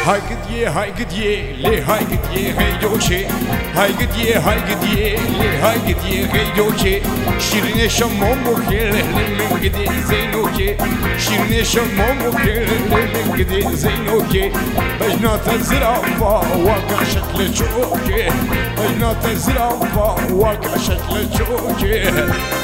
هاي قديه لي هاي قديه غيدوشي هاي قديه لي هاي قديه غيدوشي شيرين شموم وكل من قدي زينوكي شيرين شموم وكل من قدي زينوكي بجنات الزرافة واقع شكل شوكي بجنات الزرافة واقع شكل شوكي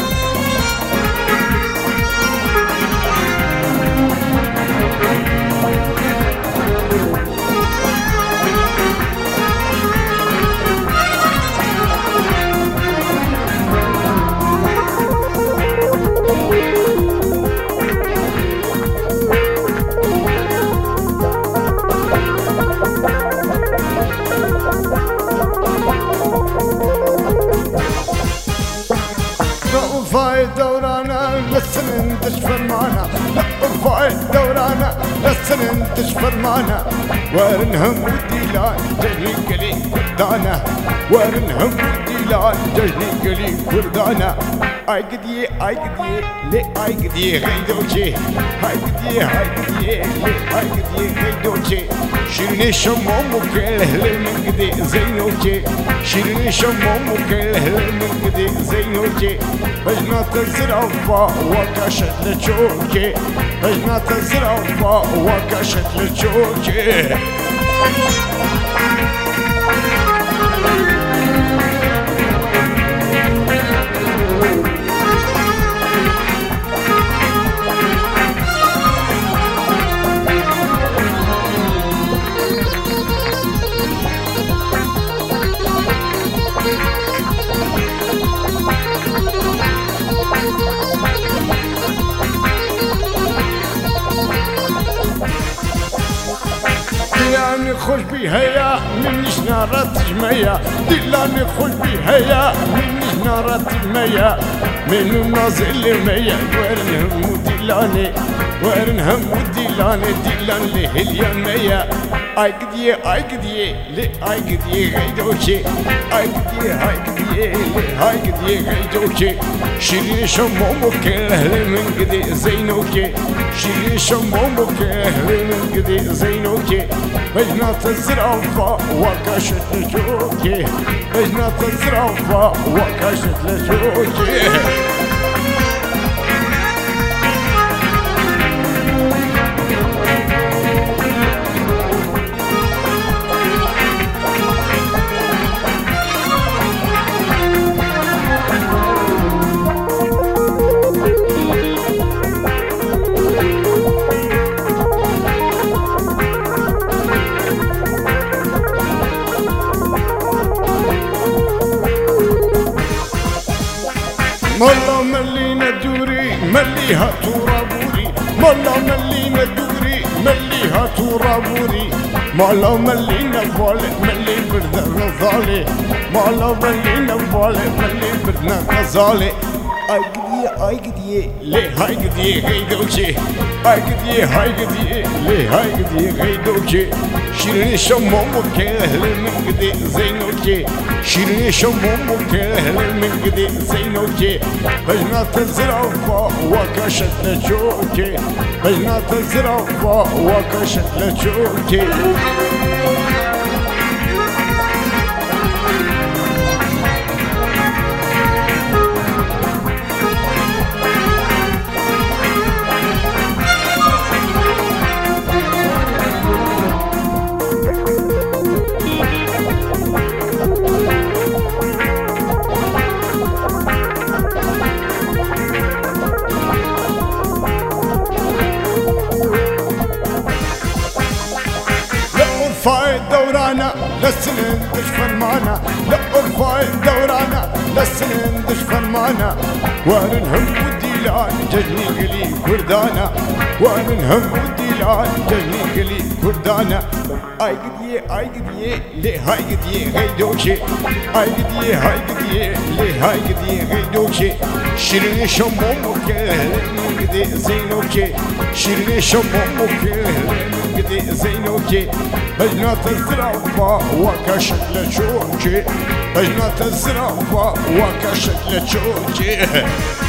رفاي دورانا لسن تشفر معنا رفاي دورانا لسن تشفر معنا ورنهم وديلان جهلي قلي كردانا ورنهم وديلان جهلي قلي كردانا اي قديه لي اي قديه غيدوشي هاي قديه لي اي قديه غيدوشي شيرين شموم وكل من قدي زينوكي شيرين شموم وكل من قدي زينوكي بجنات الزرافة وكاشت لشوكي بجنات الزرافة وكاشت لشوكي دلاني خوش بهيا منيش نارات جمية دلاني خوش بهيا منيش نارات جمية من النازل مية ورنهم ودلاني ورنهم ودلاني دلان لهليا مية اي قديه لي اي قديه غيدوشي اي قديه لي هاي قديه غيدوشي شيرين شموم وكل من قدي زينوكي شيرين شموم وكل من قدي زينوكي بجنات الزرافة وكاشت لشوكي بجنات الزرافة وكاشت لشوكي مالا ملينا دوري مليها ترابوري مالا ملينا دوري مليها ترابوري مالا ملينا فالي ملي بردنا غزالي مالا ملينا فالي ملي بردنا غزالي اي قديه لي هاي قديه غيدوشي اي قديه لي هاي قديه غيدوشي شيرين شموم وكل من قدي زينوكي شيرين شموم وكل من قدي زينوكي بجنات الزرافة وكاشت لشوكي بجنات الزرافة وكاشت لشوكي ارفعي دورانا للسنين تشفر معنا لا ارفعي دورانا للسنين تشفر معنا ورنهم وديلان ججني قلي كردانا ورنهم وديلان ججني قلي كردانا اي قديه لي هاي قديه غيدوشي اي قديه لي هاي قديه غيدوشي شيرين شموم وكل من قدي زينوكي شيرين شموم وكل من قدي زينوكي بجنات الزرافة وكشكل شوكي بجنات الزرافة وكشكل شوكي